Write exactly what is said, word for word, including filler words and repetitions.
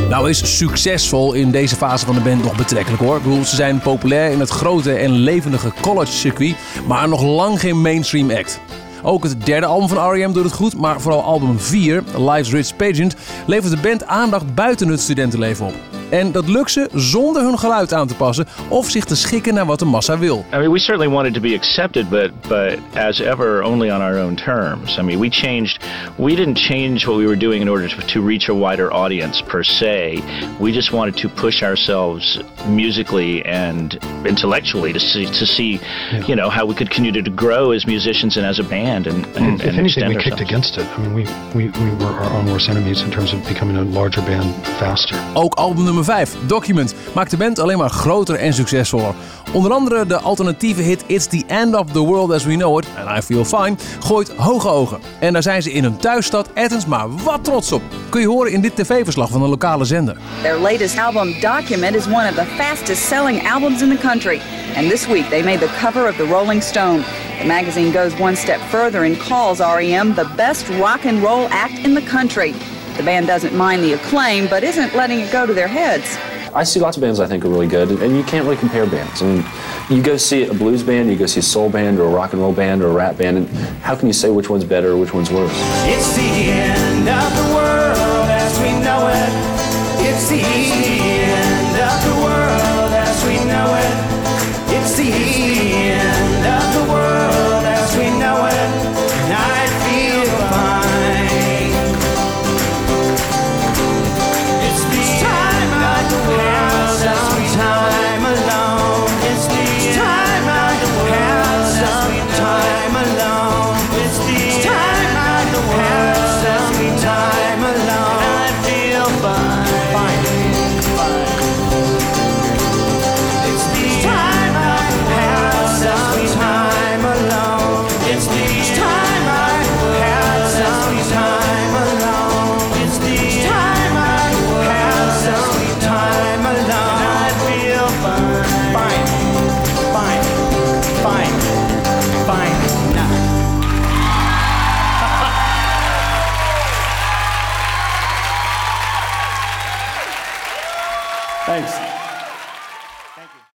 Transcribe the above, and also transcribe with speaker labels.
Speaker 1: Nou is succesvol in deze fase van de band nog betrekkelijk hoor. Ik bedoel, ze zijn populair in het grote en levendige college circuit, maar nog lang geen mainstream act. Ook het derde album van R E M doet het goed, maar vooral album vier, Life's Rich Pageant, levert de band aandacht buiten het studentenleven op. En dat lukt ze zonder hun geluid aan te passen of zich te schikken naar wat de massa wil.
Speaker 2: I mean, we certainly wanted to be accepted, but but as ever, only on our own terms. I mean, we changed. We didn't change what we were doing in order to, to reach a wider audience per se. We just wanted to push ourselves musically and intellectually to see to see, yeah. you know, how we could continue to grow as musicians and as a band, and, and,
Speaker 3: and if
Speaker 2: and
Speaker 3: anything, we
Speaker 2: ourselves.
Speaker 3: kicked against it. I mean, we, we we were our own worst enemies in terms of becoming a larger band faster.
Speaker 1: Ook album nummer vijf, Document, maakt de band alleen maar groter en succesvoller. Onder andere de alternatieve hit It's the End of the World as We Know It, and I Feel Fine, gooit hoge ogen. En daar zijn ze in hun thuisstad Athens maar wat trots op. Kun je horen in dit tv-verslag van een lokale zender.
Speaker 4: Their latest album, Document, is one of the fastest-selling albums in the country. And this week they made the cover of the Rolling Stone. The magazine goes one step further and calls R E M the best rock and roll act in the country. The band doesn't mind the acclaim, but isn't letting it go to their heads.
Speaker 5: I see lots of bands I think are really good, and you can't really compare bands. I mean, you go see a blues band, you go see a soul band, or a rock and roll band, or a rap band, and how can you say which one's better or which one's worse?
Speaker 6: It's the end of the world as we know it. It's the end of the world as we know it. It's the end of the world as we know it. And I feel fine. It's the time of the world as we time alone. It's the time of the world as we time alone. It's the time of the world as we time alone. And I feel fine. Fine. Fine. It's the time of the world as we time alone. It's the time of the world as we time alone. It's the time of the world as we time alone. And I feel fine. Fine. Fine. Fine. Fine. Now.
Speaker 7: Thanks.